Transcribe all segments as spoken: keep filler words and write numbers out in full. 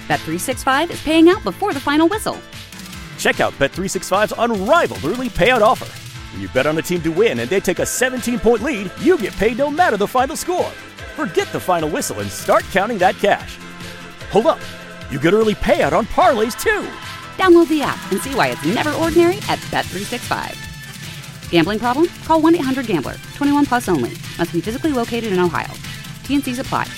Bet three sixty-five is paying out before the final whistle. Check out Bet three sixty-five's unrivaled early payout offer. When you bet on a team to win and they take a seventeen-point lead, you get paid no matter the final score. Forget the final whistle and start counting that cash. Hold up. You get early payout on parlays, too. Download the app and see why it's never ordinary at Bet three sixty-five. Gambling problem? Call one eight hundred gambler. twenty-one plus only. Must be physically located in Ohio. T and C's apply.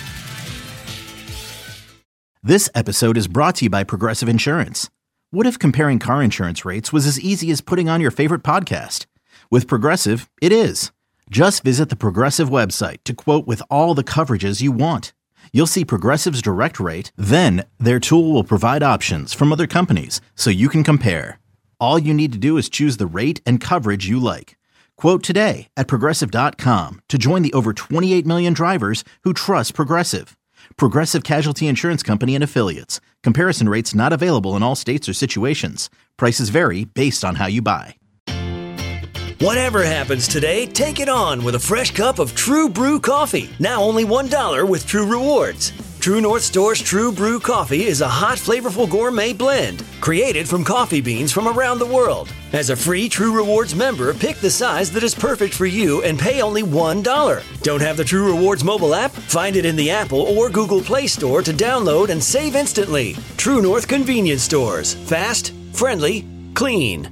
This episode is brought to you by Progressive Insurance. What if comparing car insurance rates was as easy as putting on your favorite podcast? With Progressive, it is. Just visit the Progressive website to quote with all the coverages you want. You'll see Progressive's direct rate, then their tool will provide options from other companies so you can compare. All you need to do is choose the rate and coverage you like. Quote today at Progressive dot com to join the over twenty-eight million drivers who trust Progressive. Progressive Casualty Insurance Company and Affiliates. Comparison rates not available in all states or situations. Prices vary based on how you buy. Whatever happens today, take it on with a fresh cup of True Brew coffee. Now only one dollar with True Rewards. True North Store's True Brew coffee is a hot, flavorful gourmet blend created from coffee beans from around the world. As a free True Rewards member, pick the size that is perfect for you and pay only one dollar. Don't have the True Rewards mobile app? Find it in the Apple or Google Play Store to download and save instantly. True North Convenience Stores. Fast, friendly, clean.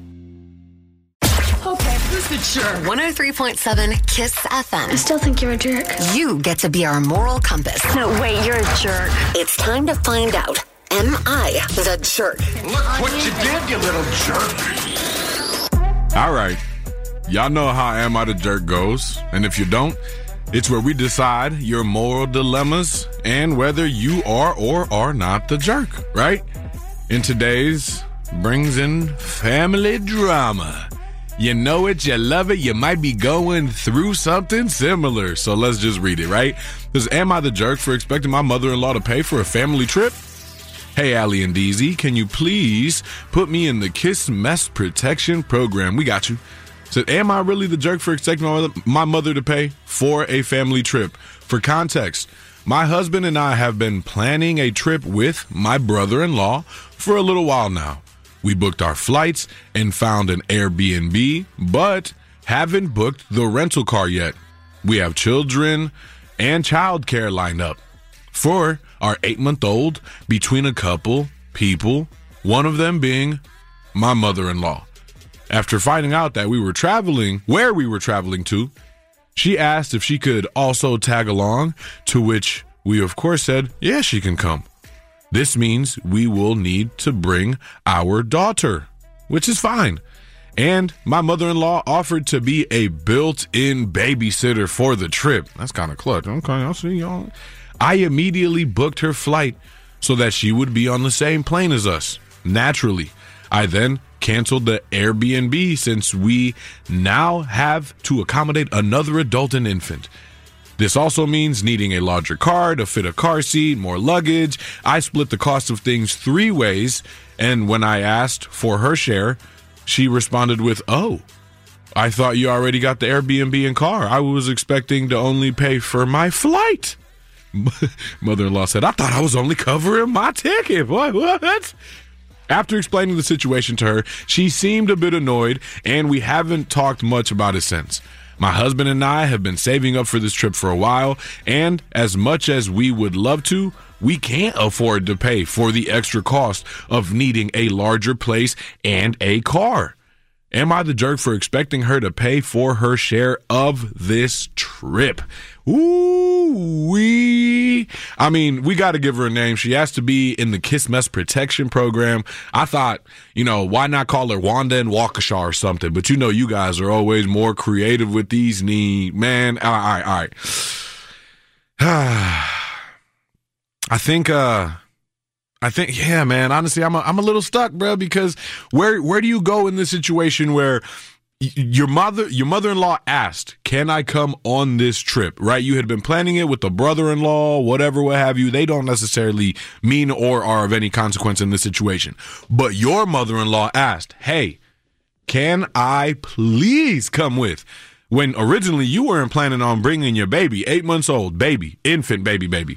The Jerk. one oh three point seven KISS F M. I still think you're a jerk. You get to be our moral compass. No, wait, you're a jerk. It's time to find out. Am I the jerk? Look what you did, you little jerk. All right. Y'all know how Am I the Jerk goes. And if you don't, it's where we decide your moral dilemmas and whether you are or are not the jerk, right? In today's brings in family drama. You know it, you love it, you might be going through something similar. So let's just read it, right? Because am I the jerk for expecting my mother-in-law to pay for a family trip? Hey, Allie and D Z, can you please put me in the KISS Mess Protection Program? We got you. Said, am I really the jerk for expecting my mother, my mother to pay for a family trip? For context, my husband and I have been planning a trip with my brother-in-law for a little while now. We booked our flights and found an Airbnb, but haven't booked the rental car yet. We have children and childcare lined up for our eight-month-old between a couple people, one of them being my mother-in-law. After finding out that we were traveling, where we were traveling to, she asked if she could also tag along, to which we of course said, yeah, she can come. This means we will need to bring our daughter, which is fine. And my mother-in-law offered to be a built-in babysitter for the trip. That's kind of clutch. Okay, I'll see y'all. I immediately booked her flight so that she would be on the same plane as us. Naturally, I then canceled the Airbnb since we now have to accommodate another adult and infant. This also means needing a larger car to fit a car seat, more luggage. I split the cost of things three ways, and when I asked for her share, she responded with, oh, I thought you already got the Airbnb and car. I was expecting to only pay for my flight. Mother-in-law said, I thought I was only covering my ticket. What? What? After explaining the situation to her, she seemed a bit annoyed, and we haven't talked much about it since. My husband and I have been saving up for this trip for a while, and as much as we would love to, we can't afford to pay for the extra cost of needing a larger place and a car. Am I the jerk for expecting her to pay for her share of this trip? Ooh, we. I mean, we got to give her a name. She has to be in the KISS Mess Protection Program. I thought, you know, why not call her Wanda and Waukesha or something? But you know, you guys are always more creative with these needs. Man, all right, all right. I think, uh, I think, yeah, man, honestly, I'm a, I'm a little stuck, bro, because where, where do you go in this situation where your mother, your mother-in-law asked, can I come on this trip, right? You had been planning it with the brother-in-law, whatever, what have you. They don't necessarily mean or are of any consequence in this situation. But your mother-in-law asked, hey, can I please come with? When originally you weren't planning on bringing your baby, eight months old, baby, infant baby, baby.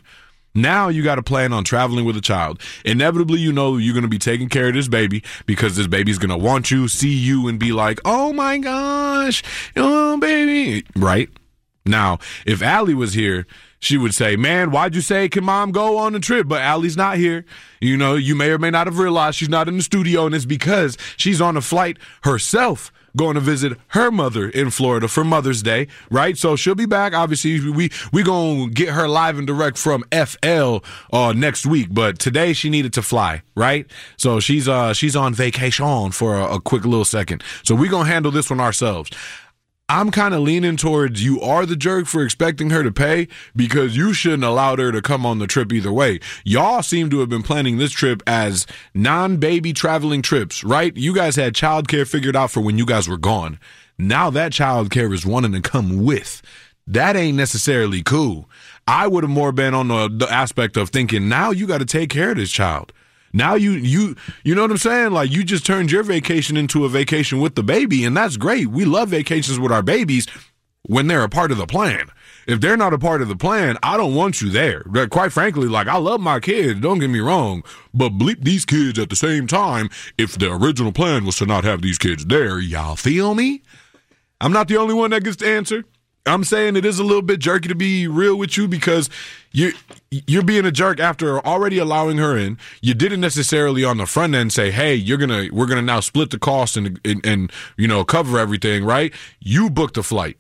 Now you got to plan on traveling with a child. Inevitably, you know you're going to be taking care of this baby because this baby's going to want you, see you, and be like, oh my gosh, oh baby, right? Now, if Allie was here, she would say, man, why'd you say, can mom go on the trip? But Allie's not here. You know, you may or may not have realized she's not in the studio, and it's because she's on a flight herself going to visit her mother in Florida for Mother's Day, right? So she'll be back. Obviously, we we going to get her live and direct from F L uh, next week, but today she needed to fly, right? So she's uh she's on vacation for a, a quick little second. So we're going to handle this one ourselves. I'm kind of leaning towards you are the jerk for expecting her to pay because you shouldn't allow her to come on the trip either way. Y'all seem to have been planning this trip as non-baby traveling trips, right? You guys had childcare figured out for when you guys were gone. Now that childcare is wanting to come with. That ain't necessarily cool. I would have more been on the, the aspect of thinking now you got to take care of this child. Now you, you, you know what I'm saying? Like you just turned your vacation into a vacation with the baby, and that's great. We love vacations with our babies when they're a part of the plan. If they're not a part of the plan, I don't want you there. But quite frankly, like I love my kids, don't get me wrong, but bleep these kids at the same time. If the original plan was to not have these kids there, y'all feel me? I'm not the only one that gets to answer. I'm saying it is a little bit jerky to be real with you because you're, you're being a jerk after already allowing her in. You didn't necessarily on the front end say, hey, you're gonna we're going to now split the cost and, and, and, you know, cover everything, right? You booked a flight.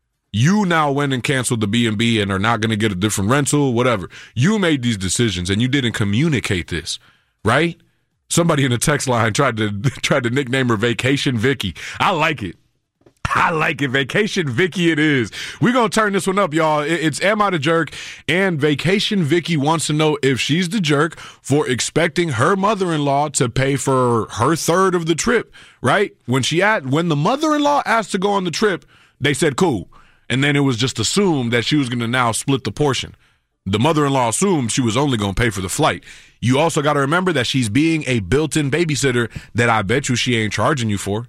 You now went and canceled the B and B and are not going to get a different rental, whatever. You made these decisions and you didn't communicate this, right? Somebody in the text line tried to tried to nickname her Vacation Vicky. I like it. I like it. Vacation Vicky it is. We're going to turn this one up, y'all. It's Am I the Jerk? And Vacation Vicky wants to know if she's the jerk for expecting her mother-in-law to pay for her third of the trip, right? When she at, when the mother-in-law asked to go on the trip, they said cool. And then it was just assumed that she was going to now split the portion. The mother-in-law assumed she was only going to pay for the flight. You also got to remember that she's being a built-in babysitter that I bet you she ain't charging you for.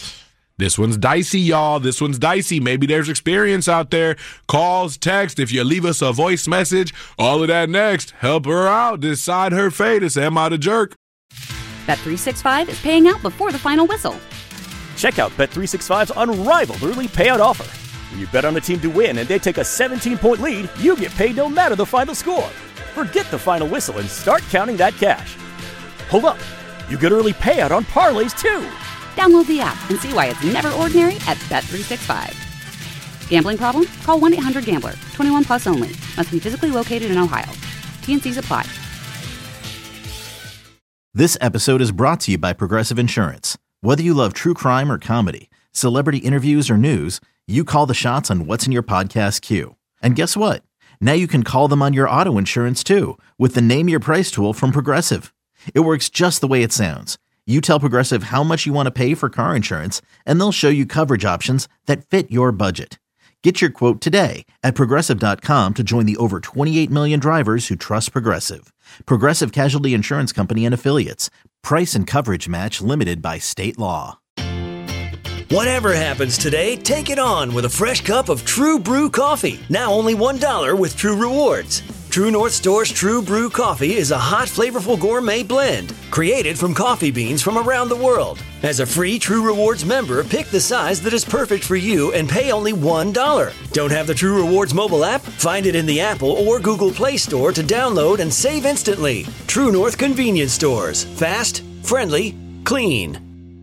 This one's dicey, y'all. This one's dicey. Maybe there's experience out there. Calls, text. If you leave us a voice message, all of that next. Help her out. Decide her fate. It's Am I the Jerk? Bet three sixty-five is paying out before the final whistle. Check out Bet three sixty-five's unrivaled early payout offer. When you bet on a team to win and they take a seventeen-point lead, you get paid no matter the final score. Forget the final whistle and start counting that cash. Hold up. You get early payout on parlays, too. Download the app and see why it's never ordinary at Bet three sixty-five. Gambling problem? Call one eight hundred gambler. twenty-one plus only. Must be physically located in Ohio. T and C's apply. This episode is brought to you by Progressive Insurance. Whether you love true crime or comedy, celebrity interviews or news, you call the shots on what's in your podcast queue. And guess what? Now you can call them on your auto insurance too with the Name Your Price tool from Progressive. It works just the way it sounds. You tell Progressive how much you want to pay for car insurance, and they'll show you coverage options that fit your budget. Get your quote today at Progressive dot com to join the over twenty-eight million drivers who trust Progressive. Progressive Casualty Insurance Company and Affiliates. Price and coverage match limited by state law. Whatever happens today, take it on with a fresh cup of True Brew coffee. Now only one dollar with True Rewards. True North Store's True Brew Coffee is a hot, flavorful gourmet blend created from coffee beans from around the world. As a free True Rewards member, pick the size that is perfect for you and pay only one dollar. Don't have the True Rewards mobile app? Find it in the Apple or Google Play Store to download and save instantly. True North Convenience Stores. Fast, friendly, clean.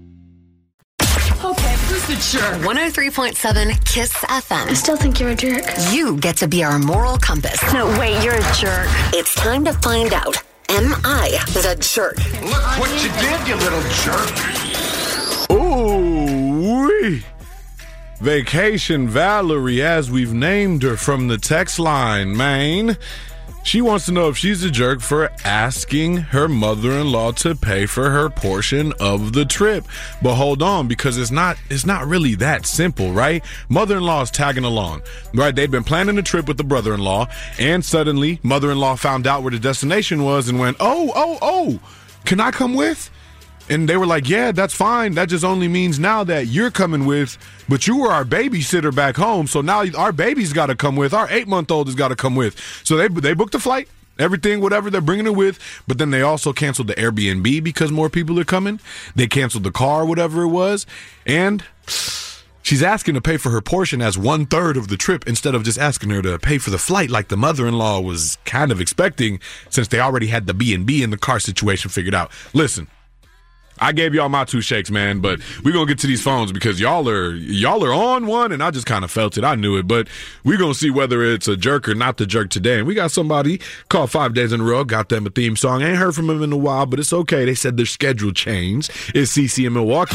Okay, who's the jerk? one oh three point seven KISS F M. I still think you're a jerk. You get to be our moral compass. No, wait, you're a jerk. It's time to find out. Am I the jerk? Look what you did, you little jerk. Ooh-wee. Vacation Valerie, as we've named her from the text line, man. She wants to know if she's a jerk for asking her mother-in-law to pay for her portion of the trip. But hold on, because it's not it's not really that simple, right? Mother-in-law is tagging along, right? They'd been planning a trip with the brother-in-law, and suddenly mother-in-law found out where the destination was and went, oh, oh, oh, can I come with? And they were like, yeah, that's fine. That just only means now that you're coming with, but you were our babysitter back home. So now our baby's got to come with. Our eight-month-old has got to come with. So they they booked a flight. everything, whatever they're bringing it with. But then they also canceled the Airbnb because more people are coming. They canceled the car, whatever it was. And she's asking to pay for her portion as one third of the trip instead of just asking her to pay for the flight like the mother-in-law was kind of expecting, since they already had the B and B and the car situation figured out. Listen, I gave y'all my two shakes, man, but we're going to get to these phones because y'all are y'all are on one, and I just kind of felt it. I knew it, but we're going to see whether it's a jerk or not the jerk today. And we got somebody called five days in a row, got them a theme song. I ain't heard from them in a while, but it's okay. They said their schedule changed. It's C C in Milwaukee.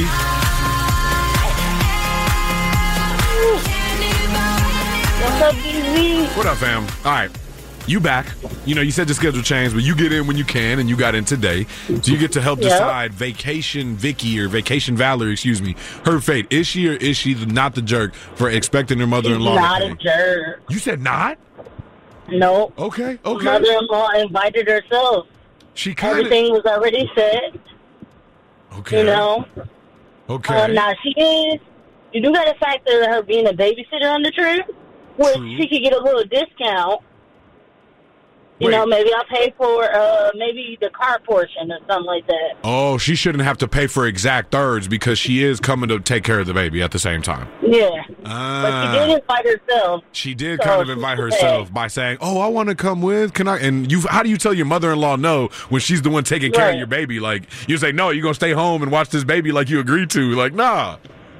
What's up, D Z? What up, fam? All right. You back. You know, you said the schedule changed, but you get in when you can, and you got in today. So you get to help Yep. decide Vacation Vicky or Vacation Valerie, excuse me, her fate. Is she or is she the, not the jerk for expecting her mother-in-law She's to not pay? a jerk. You said not? No. Okay, okay. Mother-in-law invited herself. She kind of... Everything was already set. Okay. You know? Okay. Uh, now, she is... You do got to factor her being a babysitter on the trip, which True. she could get a little discount. You Wait. know, maybe I'll pay for uh, maybe the car portion or something like that. Oh, she shouldn't have to pay for exact thirds because she is coming to take care of the baby at the same time. Yeah. Ah. But she did invite herself. She did So kind of she invite said- herself by saying, "Oh, I want to come with. Can I?" And you, how do you tell your mother-in-law no when she's the one taking care of Right. your baby? Like you say, "No, you're gonna stay home and watch this baby like you agreed to." Like, nah.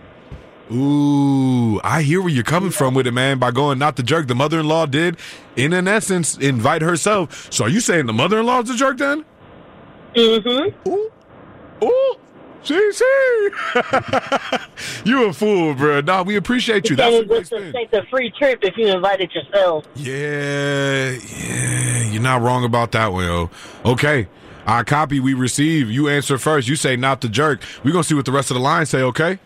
Ooh, I hear where you're coming from with it, man. By going not the jerk, the mother-in-law did, in an essence, invite herself. So are you saying the mother-in-law's the jerk then? Mm-hmm. Ooh, ooh. See, see. You a fool, bro. Nah, we appreciate you. You That's can't a great just spin. take the free trip if you invited yourself. Yeah, yeah, you're not wrong about that one, yo. Okay, our copy we receive, you answer first. You say not the jerk. We're going to see what the rest of the line say, okay?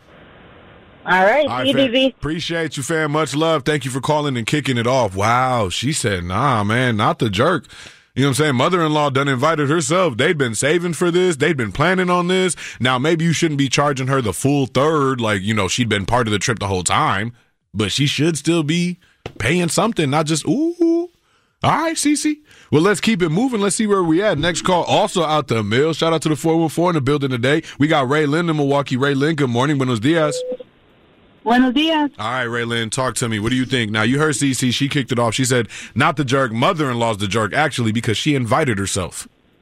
All right, All see right, you, D Z. appreciate you, fam. Much love. Thank you for calling and kicking it off. Wow, she said, nah, man, not the jerk. You know what I'm saying? Mother-in-law done invited herself. They'd been saving for this. They'd been planning on this. Now, maybe you shouldn't be charging her the full third, like, you know, she'd been part of the trip the whole time, but she should still be paying something, not just, ooh. All right, Cece. Well, let's keep it moving. Let's see where we at. Next call, also out the mail. Shout out to the four one four in the building today. We got Ray Lynn in Milwaukee. Ray Lynn, good morning. Buenos dias. Buenos dias. All right, Ray Lynn, talk to me. What do you think? Now, you heard Cece. She kicked it off. She said, not the jerk. Mother-in-law's the jerk, actually, because she invited herself.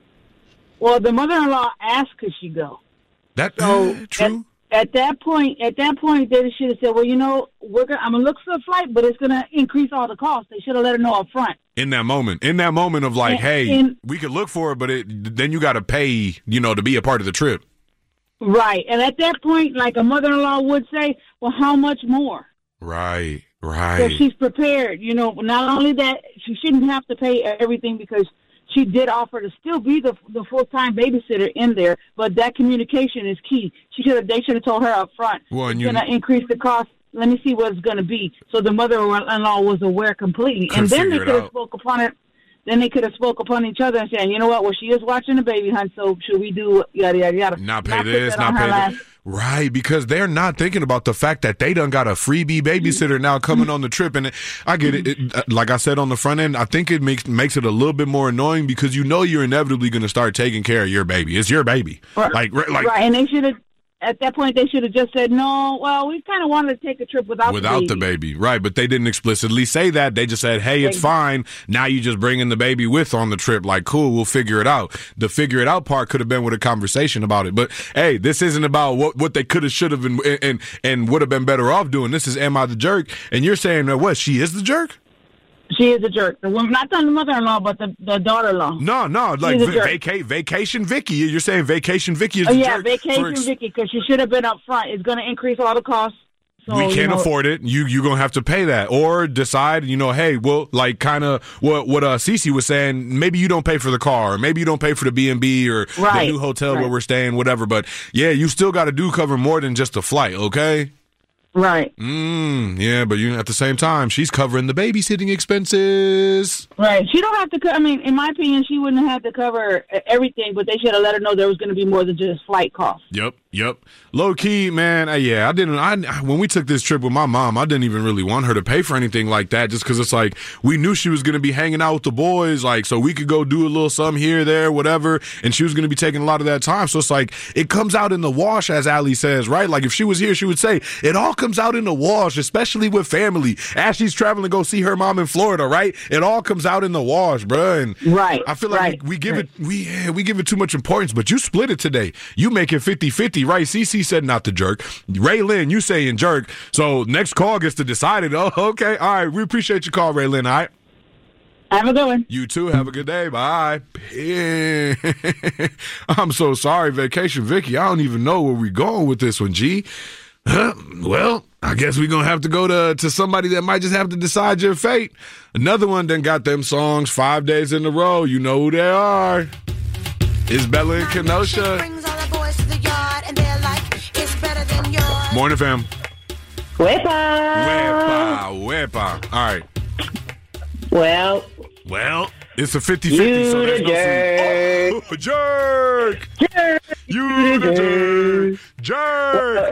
Well, the mother-in-law asked could she go. That So uh, true. At, at that point, at that point, they should have said, "Well, you know, we're gonna, I'm gonna look for a flight, but it's gonna increase all the costs." They should have let her know up front. In that moment, in that moment of like, In- hey, in- we could look for it, but it, then you got to pay, you know, to be a part of the trip. Right, and at that point, like a mother-in-law would say, "Well, how much more?" Right, So right. she's prepared. You know, not only that, she shouldn't have to pay everything because she did offer to still be the the full-time babysitter in there, but that communication is key. She should have. They should have told her up front. Well, and it's you- going to increase the cost. Let me see what it's going to be. So the mother-in-law was aware completely, Could and then they figure it could have out. spoke upon it. Then they could have spoke upon each other and said, "You know what? Well, she is watching the baby, hun. So should we do yada yada yada? Not pay put this, that not on her pay that. last- Right, because they're not thinking about the fact that they done got a freebie babysitter now coming on the trip. And it, I get it, it. uh, Like I said on the front end, I think it makes makes it a little bit more annoying because you know you're inevitably going to start taking care of your baby. It's your baby. Right. Like, right, like right, and they should have. At that point, they should have just said, "No, well, we kind of wanted to take a trip without without the the baby." baby. Right, but they didn't explicitly say that. They just said, hey, it's fine. Now you just bringing the baby with on the trip. Like, cool, we'll figure it out. The figure it out part could have been with a conversation about it. But, hey, this isn't about what, what they could have, should have, and, and, and would have been better off doing. This is, am I the jerk? And you're saying that, what, she is the jerk? She is a jerk. The woman, not the mother-in-law, but the, the daughter-in-law. No, no, like She's a va- jerk. vaca- Vacation Vicky. You're saying Vacation Vicky is Oh the yeah, jerk. vacation for ex- Vicky, because she should have been up front. It's going to increase all the costs. So, we you can't know, afford it. You you gonna have to pay that, or decide. You know, hey, well, like kind of what what uh Cece was saying. Maybe you don't pay for the car, or maybe you don't pay for the B and B or Right, the new hotel right. where we're staying, whatever. But yeah, you still got to do cover more than just the flight, okay? Right. Mm, yeah, but you at the same time, she's covering the babysitting expenses. Right. She don't have to. Co- I mean, in my opinion, she wouldn't have had to cover everything, but they should have let her know there was going to be more than just flight costs. Yep, Yep. Low key, man. Uh, yeah, I didn't. I when we took this trip with my mom, I didn't even really want her to pay for anything like that, just because it's like we knew she was going to be hanging out with the boys, like so we could go do a little something here, there, whatever, and she was going to be taking a lot of that time. So it's like it comes out in the wash, as Allie says, right? Like if she was here, she would say it all comes out in the wash, especially with family. As she's traveling to go see her mom in Florida, right? It all comes out in the wash, bro. And right. I feel like right, we, we give right. it we yeah, we give it too much importance, but you split it today. You make it fifty-fifty, right? Cece said not to jerk. Ray Lynn, you saying jerk. So next call gets to decide it. Oh, okay. All right. We appreciate your call, Ray Lynn. All right. Have a good one. You too. Have a good day. Bye. I'm so sorry, Vacation Vicky. I don't even know where we're going with this one, G. Huh? Well, I guess we're going to have to go to, to somebody that might just have to decide your fate. Another one done got them songs five days in a row. You know who they are. It's Bella and Kenosha. Morning, fam. Wepa. Wepa. Wepa. All right. Well. Well, it's a fifty-fifty. You so there's the no jerk. Oh, jerk. Jerk. You the jerk.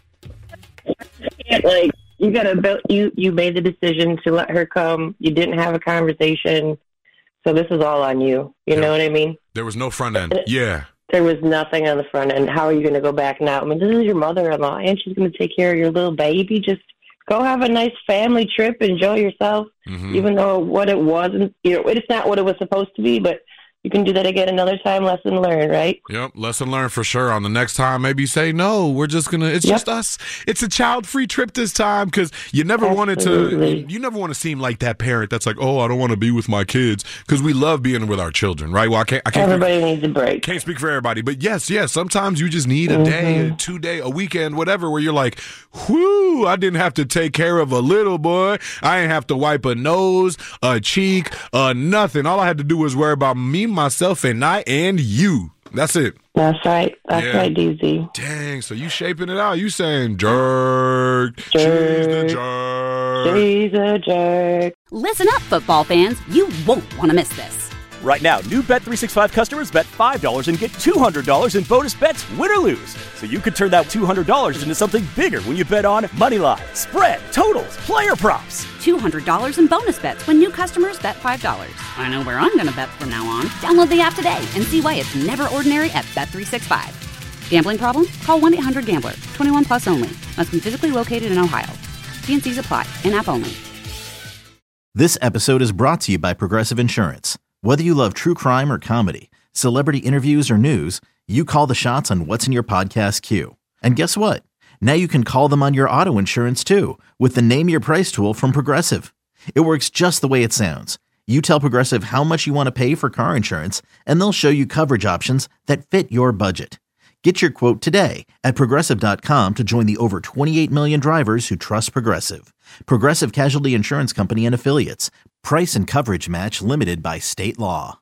Jerk. Like, you gotta build, you, you made the decision to let her come. You didn't have a conversation. So this is all on you. You yeah. know what I mean? There was no front end. Yeah. There was nothing on the front end. How are you going to go back now? I mean, this is your mother-in-law, and she's going to take care of your little baby. Just go have a nice family trip, enjoy yourself, mm-hmm. even though what it wasn't, you know, it's not what it was supposed to be, but you can do that again another time. Lesson learned, right? Yep, lesson learned for sure. On the next time, maybe say, no, we're just going to, it's yep. just us. It's a child-free trip this time, because you never Absolutely. wanted to, you never want to seem like that parent that's like, oh, I don't want to be with my kids, because we love being with our children, right? Well, I can't, I can't Everybody speak, needs a break. Can't speak for everybody, but yes, yes, sometimes you just need a mm-hmm. day, a two-day, a weekend, whatever, where you're like, whoo, I didn't have to take care of a little boy. I didn't have to wipe a nose, a cheek, uh, nothing. All I had to do was worry about me, myself, and I, and you. That's it. That's right. That's yeah. right, D Z. Dang, so you shaping it out. You saying jerk. Jerk. She's the jerk. She's a jerk. Listen up, football fans. You won't want to miss this. Right now, new Bet three sixty-five customers bet five dollars and get two hundred dollars in bonus bets, win or lose. So you could turn that two hundred dollars into something bigger when you bet on money line, spread, totals, player props. two hundred dollars in bonus bets when new customers bet five dollars. I know where I'm going to bet from now on. Download the app today and see why it's never ordinary at Bet three sixty-five. Gambling problem? Call one eight hundred gambler. twenty-one plus only. Must be physically located in Ohio. T and C's apply. In-app only. This episode is brought to you by Progressive Insurance. Whether you love true crime or comedy, celebrity interviews or news, you call the shots on what's in your podcast queue. And guess what? Now you can call them on your auto insurance too with the Name Your Price tool from Progressive. It works just the way it sounds. You tell Progressive how much you want to pay for car insurance, and they'll show you coverage options that fit your budget. Get your quote today at Progressive dot com to join the over twenty-eight million drivers who trust Progressive. Progressive Casualty Insurance Company and Affiliates. Price and coverage match limited by state law.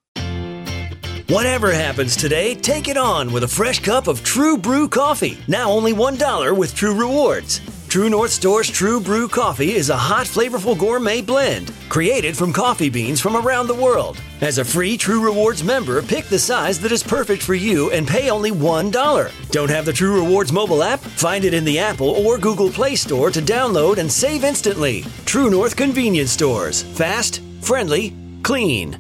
Whatever happens today, take it on with a fresh cup of True Brew coffee. Now only one dollar with True Rewards. True North Store's True Brew coffee is a hot, flavorful gourmet blend created from coffee beans from around the world. As a free True Rewards member, pick the size that is perfect for you and pay only one dollar. Don't have the True Rewards mobile app? Find it in the Apple or Google Play Store to download and save instantly. True North Convenience Stores. Fast, friendly, clean.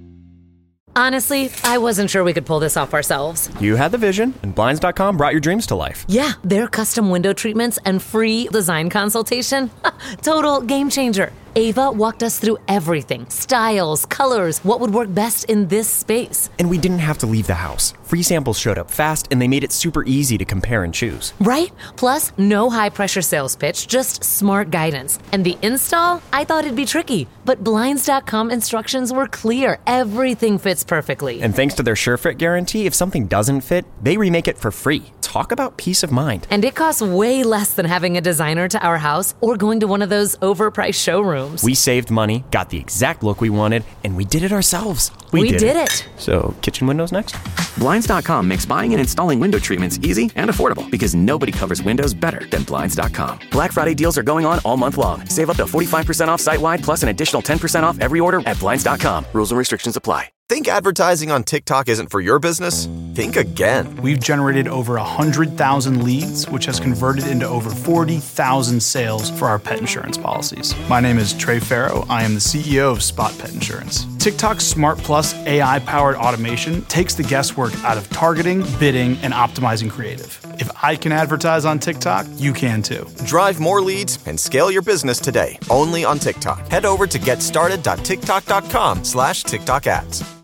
Honestly, I wasn't sure we could pull this off ourselves. You had the vision, and Blinds dot com brought your dreams to life. Yeah, their custom window treatments and free design consultation. Total game changer. Ava walked us through everything. Styles, colors, what would work best in this space. And we didn't have to leave the house. Free samples showed up fast, and they made it super easy to compare and choose. Right? Plus, no high-pressure sales pitch, just smart guidance. And the install? I thought it'd be tricky. But Blinds dot com instructions were clear. Everything fits perfectly. And thanks to their SureFit guarantee, if something doesn't fit, they remake it for free. Talk about peace of mind. And it costs way less than having a designer to our house or going to one of those overpriced showrooms. We saved money, got the exact look we wanted, and we did it ourselves. We, we did, did it. it. So, kitchen windows next? Blinds dot com makes buying and installing window treatments easy and affordable because nobody covers windows better than Blinds dot com. Black Friday deals are going on all month long. Save up to forty-five percent off site-wide plus an additional ten percent off every order at Blinds dot com. Rules and restrictions apply. Think advertising on TikTok isn't for your business? Think again. We've generated over one hundred thousand leads, which has converted into over forty thousand sales for our pet insurance policies. My name is Trey Farrow. I am the C E O of Spot Pet Insurance. TikTok's Smart Plus A I-powered automation takes the guesswork out of targeting, bidding, and optimizing creative. If I can advertise on TikTok, you can too. Drive more leads and scale your business today, only on TikTok. Head over to getstarted.tiktok.com slash TikTok ads.